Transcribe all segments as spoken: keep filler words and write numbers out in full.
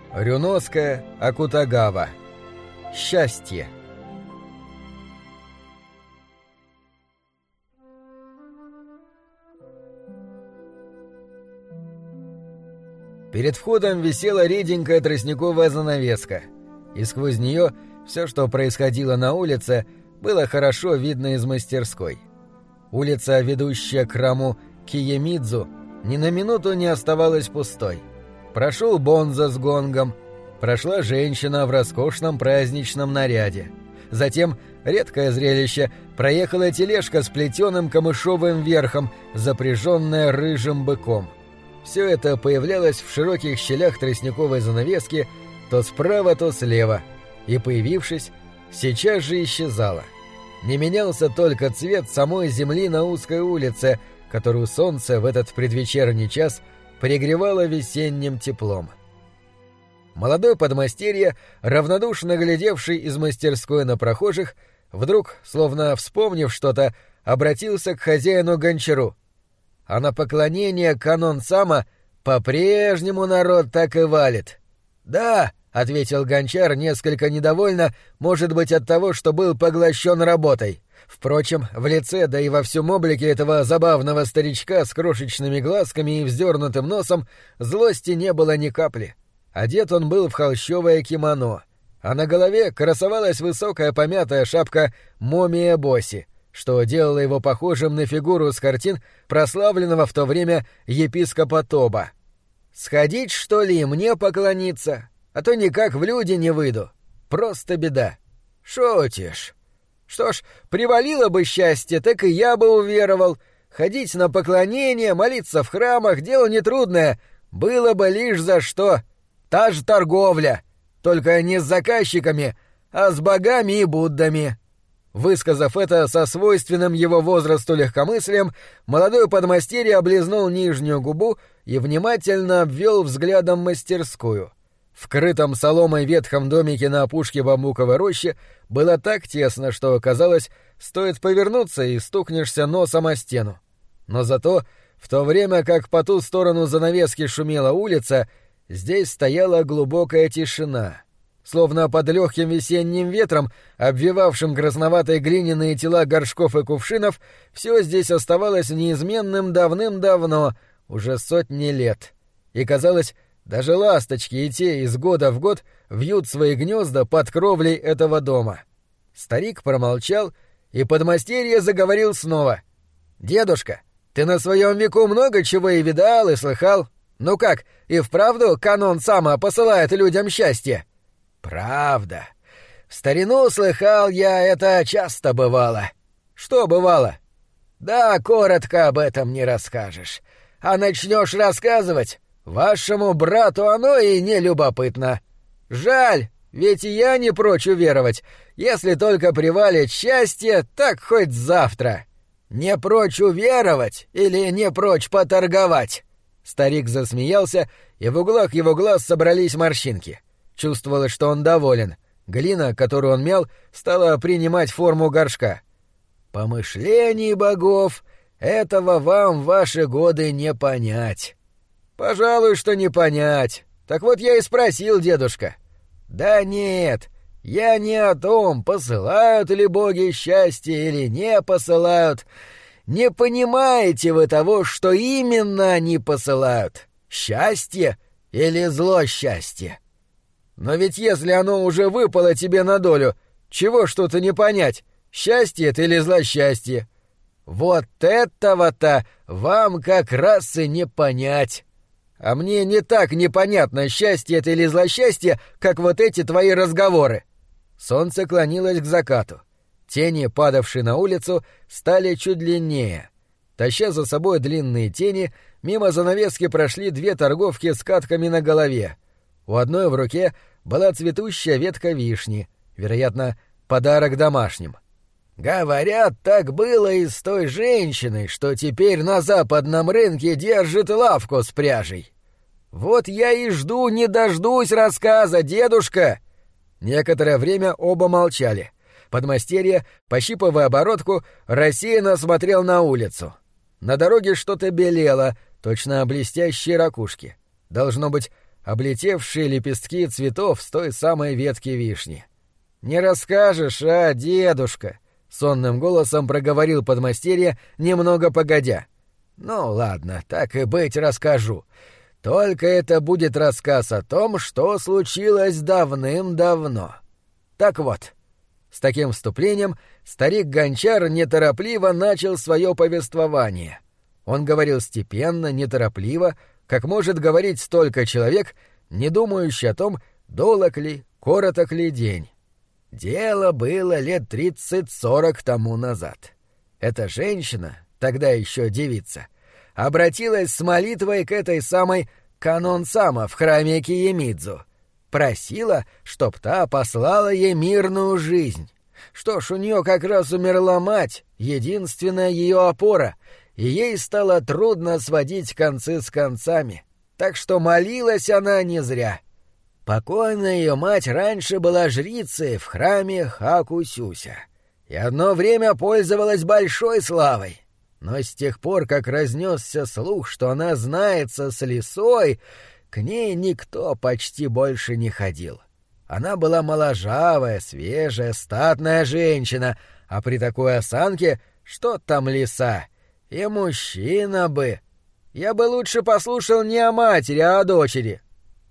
Рюноска Акутагава. Счастье. Перед входом висела реденькая тростниковая занавеска, и сквозь нее все, что происходило на улице, было хорошо видно из мастерской. Улица, ведущая к храму Киемидзу, ни на минуту не оставалась пустой. Прошел бонза с гонгом, прошла женщина в роскошном праздничном наряде. Затем, редкое зрелище, проехала тележка с плетеным камышовым верхом, запряженная рыжим быком. Все это появлялось в широких щелях тростниковой занавески то справа, то слева, и, появившись, сейчас же исчезало. Не менялся только цвет самой земли на узкой улице, которую солнце в этот предвечерний час пригревало весенним теплом. Молодой подмастерье, равнодушно глядевший из мастерской на прохожих, вдруг, словно вспомнив что-то, обратился к хозяину-гончару. А на поклонение канон-сама по-прежнему народ так и валит. «Да», — ответил гончар несколько недовольно, может быть, от того, что был поглощен работой. Впрочем, в лице, да и во всем облике этого забавного старичка с крошечными глазками и вздернутым носом злости не было ни капли. Одет он был в холщовое кимоно, а на голове красовалась высокая помятая шапка момия Боси, что делало его похожим на фигуру с картин прославленного в то время епископа Тоба. «Сходить, что ли, мне поклониться? А то никак в люди не выйду. Просто беда». «Шутишь? Что ж, привалило бы счастье, так и я бы уверовал. Ходить на поклонение, молиться в храмах — дело нетрудное. Было бы лишь за что. Та же торговля, только не с заказчиками, а с богами и Буддами». Высказав это со свойственным его возрасту легкомыслием, молодой подмастерье облизнул нижнюю губу и внимательно обвел взглядом мастерскую. В крытом соломой ветхом домике на опушке бамбуковой рощи было так тесно, что, казалось, стоит повернуться и стукнешься носом о стену. Но зато, в то время как по ту сторону занавески шумела улица, здесь стояла глубокая тишина. Словно под легким весенним ветром, обвивавшим красноватые глиняные тела горшков и кувшинов, все здесь оставалось неизменным давным-давно, уже сотни лет. И, казалось, даже ласточки и те из года в год вьют свои гнезда под кровлей этого дома. Старик промолчал, и подмастерье заговорил снова. «Дедушка, ты на своем веку много чего и видал, и слыхал. Ну как, и вправду канон-сама посылает людям счастье?» «Правда. В старину слыхал я, это часто бывало». «Что бывало?» «Да, коротко об этом не расскажешь. А начнешь рассказывать, вашему брату оно и не любопытно. Жаль, ведь и я не прочь уверовать. Если только привалит счастье, так хоть завтра. Не прочь уверовать или не прочь поторговать?» Старик засмеялся, и в углах его глаз собрались морщинки. Чувствовалось, что он доволен. Глина, которую он мял, стала принимать форму горшка. «Помышлений богов, этого вам в ваши годы не понять». «Пожалуй, что не понять. Так вот я и спросил, дедушка». «Да нет, я не о том, посылают ли боги счастье или не посылают. Не понимаете вы того, что именно они посылают? Счастье или зло счастье? Но ведь если оно уже выпало тебе на долю, чего что-то не понять, счастье это или злосчастье? Вот этого-то вам как раз и не понять. А мне не так непонятно, счастье это или злосчастье, как вот эти твои разговоры». Солнце клонилось к закату. Тени, падавшие на улицу, стали чуть длиннее. Таща за собой длинные тени, мимо занавески прошли две торговки с катками на голове. У одной в руке была цветущая ветка вишни, вероятно, подарок домашним. «Говорят, так было и с той женщиной, что теперь на западном рынке держит лавку с пряжей. Вот я и жду не дождусь рассказа, дедушка!» Некоторое время оба молчали. Подмастерье, пощипывая оборотку, рассеянно смотрел на улицу. На дороге что-то белело, точно блестящие ракушки. Должно быть, облетевшие лепестки цветов с той самой ветки вишни. «Не расскажешь, а, дедушка?» — сонным голосом проговорил подмастерье, немного погодя. «Ну ладно, так и быть, расскажу. Только это будет рассказ о том, что случилось давным-давно. Так вот». С таким вступлением старик-гончар неторопливо начал свое повествование. Он говорил степенно, неторопливо, как может говорить столько человек, не думающий о том, долог ли, короток ли день. Дело было лет тридцать-сорок тому назад. Эта женщина, тогда еще девица, обратилась с молитвой к этой самой Канон-сама в храме Киемидзу. Просила, чтоб та послала ей мирную жизнь. Что ж, у нее как раз умерла мать, единственная ее опора, и ей стало трудно сводить концы с концами. Так что молилась она не зря. Покойная ее мать раньше была жрицей в храме Хаку-Сюся, и одно время пользовалась большой славой. Но с тех пор, как разнесся слух, что она знается с лисой, к ней никто почти больше не ходил. Она была моложавая, свежая, статная женщина, а при такой осанке что там лиса? И мужчина бы. Я бы лучше послушал не о матери, а о дочери.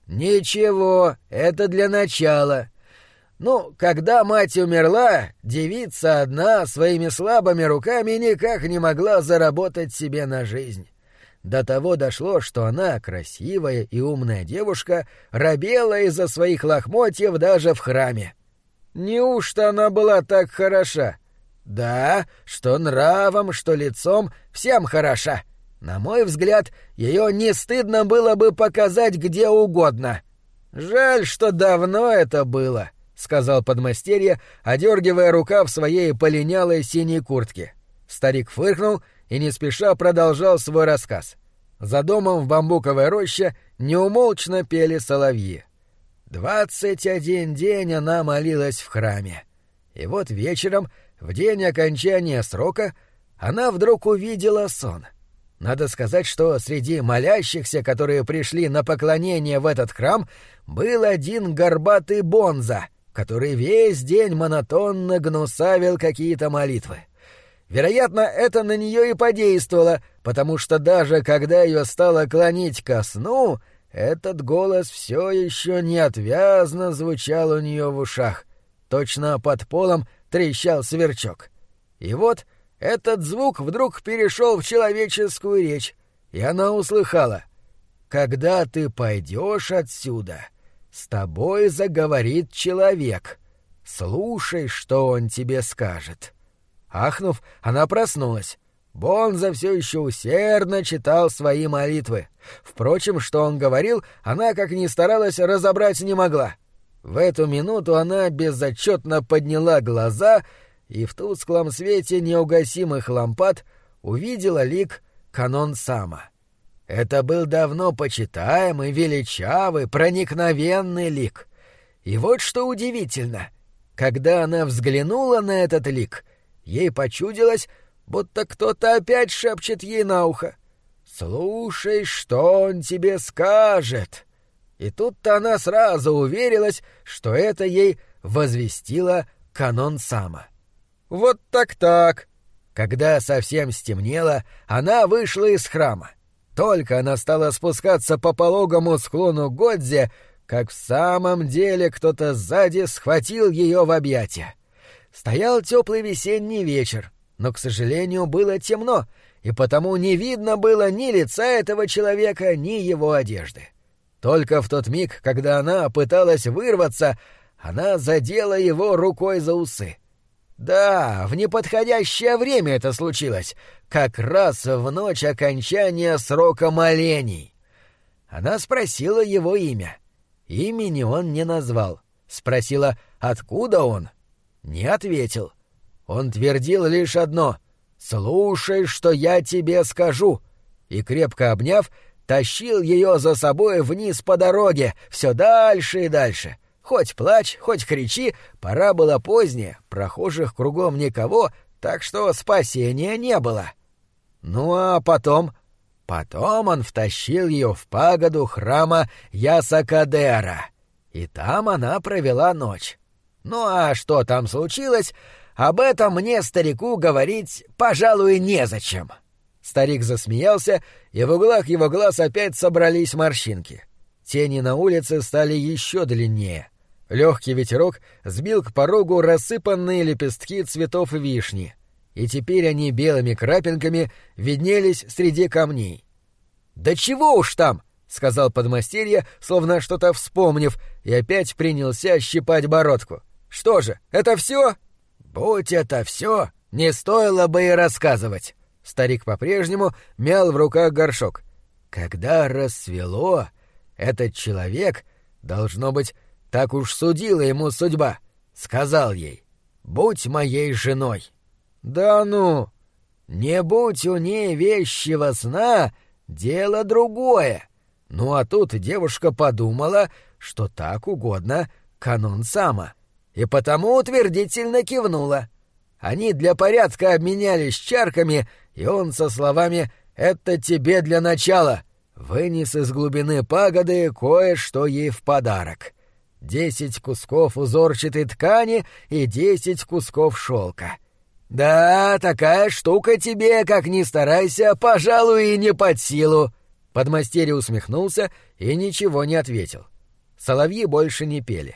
Ничего, это для начала. Ну, когда мать умерла, девица одна своими слабыми руками никак не могла заработать себе на жизнь. До того дошло, что она, красивая и умная девушка, робела из-за своих лохмотьев даже в храме. Неужто она была так хороша? Да, что нравом, что лицом, всем хороша. На мой взгляд, ее не стыдно было бы показать где угодно. Жаль, что давно это было, — сказал подмастерье, одергивая рукав своей полинялой синей куртки. Старик фыркнул и не спеша продолжал свой рассказ. За домом в бамбуковой роще неумолчно пели соловьи. Двадцать один день она молилась в храме. И вот вечером, в день окончания срока, она вдруг увидела сон. Надо сказать, что среди молящихся, которые пришли на поклонение в этот храм, был один горбатый бонза, который весь день монотонно гнусавил какие-то молитвы. Вероятно, это на нее и подействовало, потому что даже когда ее стало клонить ко сну, этот голос все еще неотвязно звучал у нее в ушах. Точно под полом трещал сверчок. И вот этот звук вдруг перешел в человеческую речь, и она услыхала: «Когда ты пойдешь отсюда, с тобой заговорит человек. Слушай, что он тебе скажет». Ахнув, она проснулась. Бонза все еще усердно читал свои молитвы. Впрочем, что он говорил, она, как ни старалась, разобрать не могла. В эту минуту она безотчетно подняла глаза и в тусклом свете неугасимых лампад увидела лик Канон-сама. Это был давно почитаемый, величавый, проникновенный лик. И вот что удивительно. Когда она взглянула на этот лик, ей почудилось, будто кто-то опять шепчет ей на ухо: «Слушай, что он тебе скажет». И тут-то она сразу уверилась, что это ей возвестила Канон-сама. Вот так-так. Когда совсем стемнело, она вышла из храма. Только она стала спускаться по пологому склону Годзе, как в самом деле кто-то сзади схватил ее в объятия. Стоял теплый весенний вечер, но, к сожалению, было темно, и потому не видно было ни лица этого человека, ни его одежды. Только в тот миг, когда она пыталась вырваться, она задела его рукой за усы. Да, в неподходящее время это случилось, как раз в ночь окончания срока молений. Она спросила его имя. Имени он не назвал. Спросила, откуда он. Не ответил. Он твердил лишь одно: «Слушай, что я тебе скажу», и, крепко обняв, тащил ее за собой вниз по дороге, все дальше и дальше. Хоть плачь, хоть кричи, пора было поздняя, прохожих кругом никого, так что спасения не было. Ну а потом... Потом он втащил ее в пагоду храма Ясакадера, и там она провела ночь. Ну а что там случилось, об этом мне, старику, говорить, пожалуй, незачем». Старик засмеялся, и в углах его глаз опять собрались морщинки. Тени на улице стали еще длиннее. Легкий ветерок сбил к порогу рассыпанные лепестки цветов вишни, и теперь они белыми крапинками виднелись среди камней. «Да чего уж там!» — сказал подмастерье, словно что-то вспомнив, и опять принялся щипать бородку. «Что же, это все?» «Будь это все, не стоило бы и рассказывать». Старик по-прежнему мял в руках горшок. «Когда рассвело, этот человек, должно быть, так уж судила ему судьба, сказал ей: «Будь моей женой». «Да ну! Не будь у ней вещего сна, дело другое». Ну а тут девушка подумала, что так угодно канон сама, и потому утвердительно кивнула. Они для порядка обменялись чарками, и он со словами «Это тебе для начала» вынес из глубины пагоды кое-что ей в подарок. Десять кусков узорчатой ткани и десять кусков шелка. «Да, такая штука тебе, как ни старайся, пожалуй, и не под силу». Подмастерье усмехнулся и ничего не ответил. Соловьи больше не пели.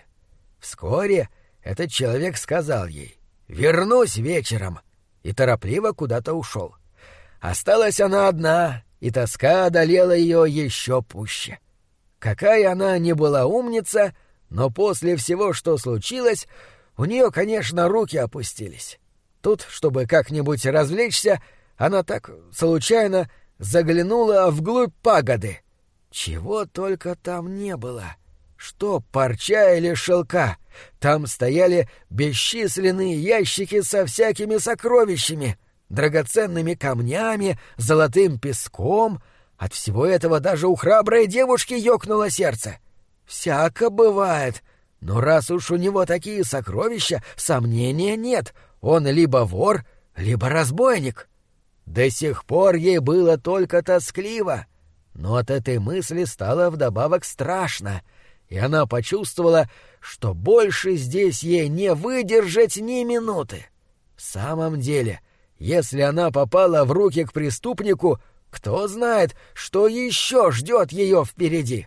Вскоре этот человек сказал ей: «Вернусь вечером», и торопливо куда-то ушел. Осталась она одна, и тоска одолела ее еще пуще. Какая она ни была умница, но после всего, что случилось, у нее, конечно, руки опустились. Тут, чтобы как-нибудь развлечься, она так случайно заглянула вглубь пагоды. Чего только там не было. Что парча или шелка. Там стояли бесчисленные ящики со всякими сокровищами, драгоценными камнями, золотым песком. От всего этого даже у храброй девушки ёкнуло сердце. Всяко бывает, но раз уж у него такие сокровища, сомнения нет, он либо вор, либо разбойник. До сих пор ей было только тоскливо, но от этой мысли стало вдобавок страшно, и она почувствовала, что больше здесь ей не выдержать ни минуты. В самом деле, если она попала в руки к преступнику, кто знает, что еще ждет ее впереди.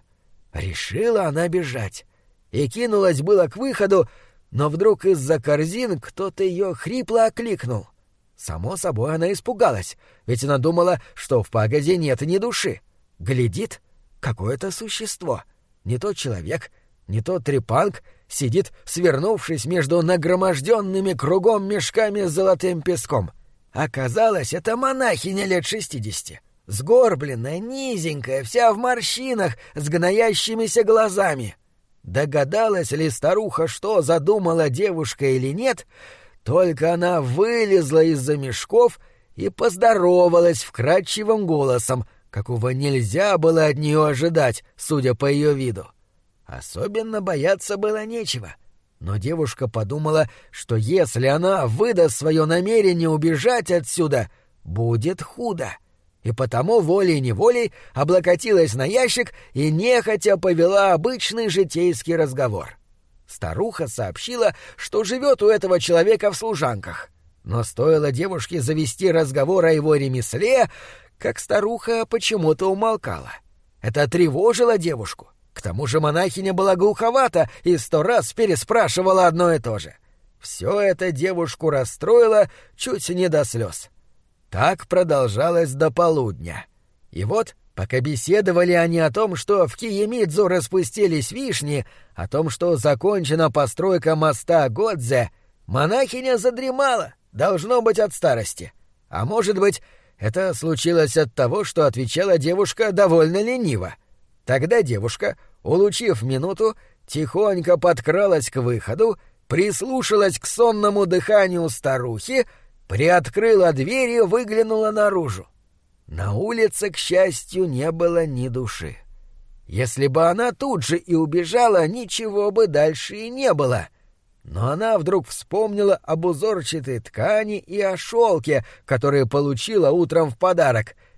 Решила она бежать и кинулась было к выходу, но вдруг из-за корзин кто-то ее хрипло окликнул. Само собой, она испугалась, ведь она думала, что в пагоде нет ни души. Глядит, какое-то существо, не то человек, не то трепанг, сидит, свернувшись между нагроможденными кругом мешками с золотым песком. Оказалось, это монахиня лет шестидесяти. Сгорбленная, низенькая, вся в морщинах, с гноящимися глазами. Догадалась ли старуха, что задумала девушка или нет, только она вылезла из-за мешков и поздоровалась вкрадчивым голосом, какого нельзя было от нее ожидать, судя по ее виду. Особенно бояться было нечего, но девушка подумала, что если она выдаст свое намерение убежать отсюда, будет худо, и потому волей-неволей облокотилась на ящик и нехотя повела обычный житейский разговор. Старуха сообщила, что живет у этого человека в служанках, но стоило девушке завести разговор о его ремесле, как старуха почему-то умолкала. Это тревожило девушку. К тому же монахиня была глуховата и сто раз переспрашивала одно и то же. Все это девушку расстроило чуть не до слез. Так продолжалось до полудня. И вот, пока беседовали они о том, что в Киемидзу распустились вишни, о том, что закончена постройка моста Годзе, монахиня задремала, должно быть, от старости. А может быть, это случилось от того, что отвечала девушка довольно лениво. Тогда девушка, улучив минуту, тихонько подкралась к выходу, прислушалась к сонному дыханию старухи, приоткрыла дверь и выглянула наружу. На улице, к счастью, не было ни души. Если бы она тут же и убежала, ничего бы дальше и не было. Но она вдруг вспомнила об узорчатой ткани и о шелке, которые получила утром в подарок,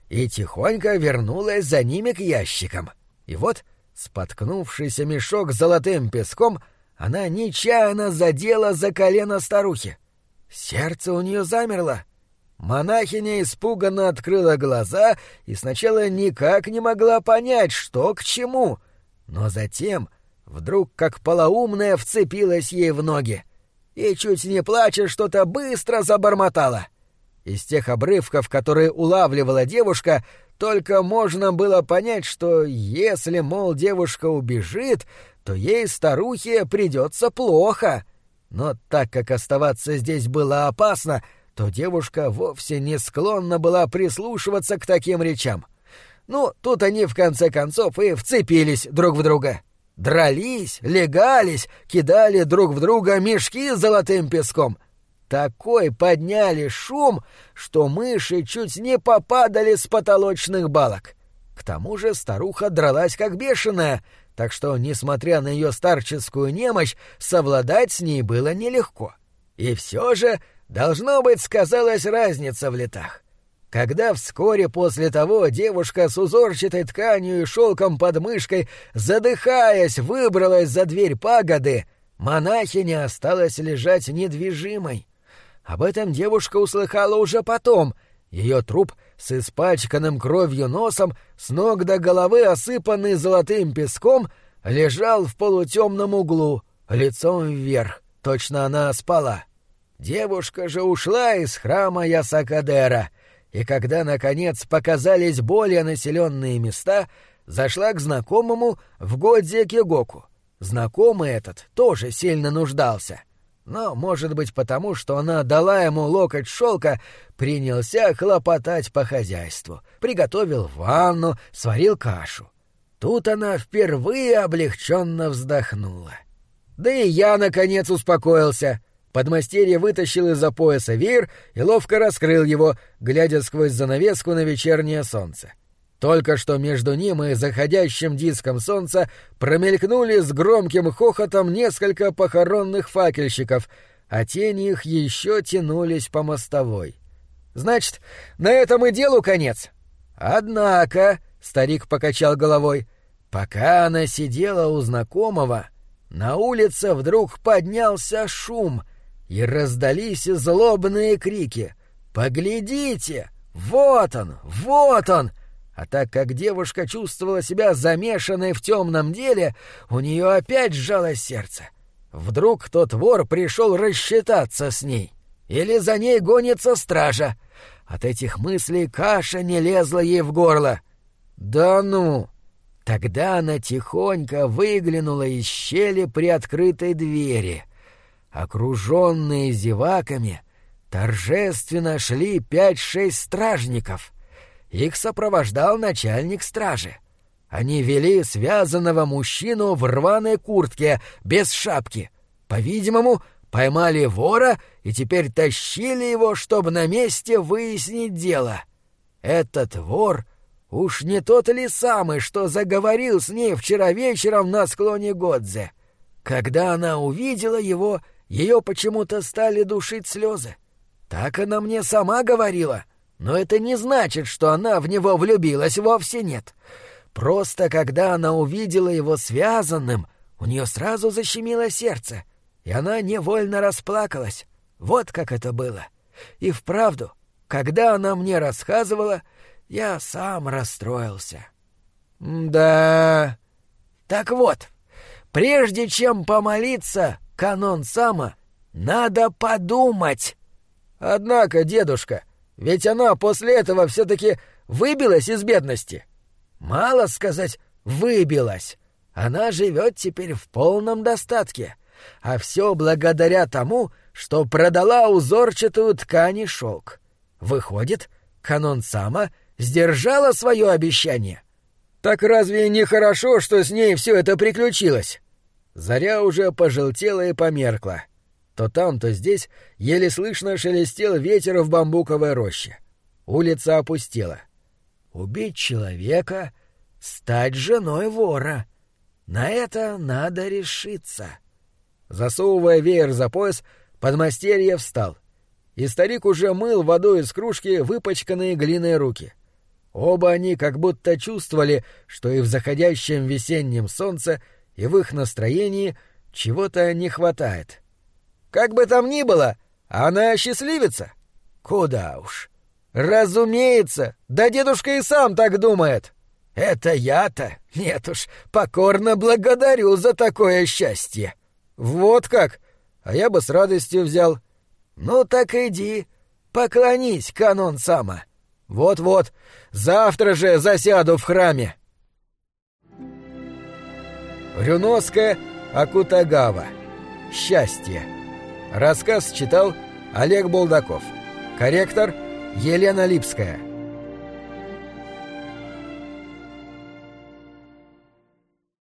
и тихонько вернулась за ними к ящикам. И вот, споткнувшийся мешок с золотым песком, она нечаянно задела за колено старухи. Сердце у нее замерло. Монахиня испуганно открыла глаза и сначала никак не могла понять, что к чему, но затем вдруг как полоумная вцепилась ей в ноги и, чуть не плача, что-то быстро забормотала. Из тех обрывков, которые улавливала девушка, только можно было понять, что если, мол, девушка убежит, то ей, старухе, придется плохо. Но так как оставаться здесь было опасно, то девушка вовсе не склонна была прислушиваться к таким речам. Ну, тут они в конце концов и вцепились друг в друга. Дрались, легались, кидали друг в друга мешки с золотым песком. Такой подняли шум, что мыши чуть не попадали с потолочных балок. К тому же старуха дралась как бешеная, так что, несмотря на ее старческую немощь, совладать с ней было нелегко. И все же, должно быть, сказалась разница в летах. Когда вскоре после того девушка с узорчатой тканью и шелком под мышкой, задыхаясь, выбралась за дверь пагоды, монахиня осталась лежать недвижимой. Об этом девушка услыхала уже потом. Ее труп с испачканным кровью носом, с ног до головы осыпанный золотым песком, лежал в полутемном углу, лицом вверх. Точно она спала. Девушка же ушла из храма Ясакадера, и когда, наконец, показались более населенные места, зашла к знакомому в Годзе-Кегоку. Знакомый этот тоже сильно нуждался. Но, может быть, потому, что она дала ему локоть шелка, принялся хлопотать по хозяйству, приготовил ванну, сварил кашу. Тут она впервые облегченно вздохнула. Да и я, наконец, успокоился. Подмастерье вытащил из-за пояса веер и ловко раскрыл его, глядя сквозь занавеску на вечернее солнце. Только что между ним и заходящим диском солнца промелькнули с громким хохотом несколько похоронных факельщиков, а тени их еще тянулись по мостовой. «Значит, на этом и делу конец?» «Однако», — старик покачал головой, — «пока она сидела у знакомого, на улице вдруг поднялся шум, и раздались злобные крики. «Поглядите! Вот он! Вот он!» А так как девушка чувствовала себя замешанной в темном деле, у нее опять сжалось сердце. Вдруг тот вор пришел рассчитаться с ней. Или за ней гонится стража. От этих мыслей каша не лезла ей в горло. «Да ну!» Тогда она тихонько выглянула из щели приоткрытой двери. Окруженные зеваками, торжественно шли пять-шесть стражников. Их сопровождал начальник стражи. Они вели связанного мужчину в рваной куртке, без шапки. По-видимому, поймали вора и теперь тащили его, чтобы на месте выяснить дело. Этот вор уж не тот ли самый, что заговорил с ней вчера вечером на склоне Годзе. Когда она увидела его, ее почему-то стали душить слезы. Так она мне сама говорила. Но это не значит, что она в него влюбилась, вовсе нет. Просто когда она увидела его связанным, у нее сразу защемило сердце, и она невольно расплакалась. Вот как это было. И вправду, когда она мне рассказывала, я сам расстроился. Да. Так вот, прежде чем помолиться, канон-сама, надо подумать. Однако, дедушка, ведь она после этого все-таки выбилась из бедности. Мало сказать, выбилась. Она живет теперь в полном достатке. А все благодаря тому, что продала узорчатую ткань и шелк. Выходит, канон-сама сдержала свое обещание. Так разве не хорошо, что с ней все это приключилось? Заря уже пожелтела и померкла. То там, то здесь еле слышно шелестел ветер в бамбуковой роще. Улица опустела. Убить человека, стать женой вора. На это надо решиться. Засовывая веер за пояс, подмастерье встал. И старик уже мыл водой из кружки выпачканные глиной руки. Оба они как будто чувствовали, что и в заходящем весеннем солнце, и в их настроении чего-то не хватает. «Как бы там ни было, она счастливица?» «Куда уж!» «Разумеется! Да дедушка и сам так думает!» «Это я-то? Нет уж, покорно благодарю за такое счастье!» «Вот как! А я бы с радостью взял!» «Ну так иди, поклонись, канон Сама!» «Вот-вот, завтра же засяду в храме!» Рюноске Акутагава. Счастье. Рассказ читал Олег Булдаков. Корректор Елена Липская.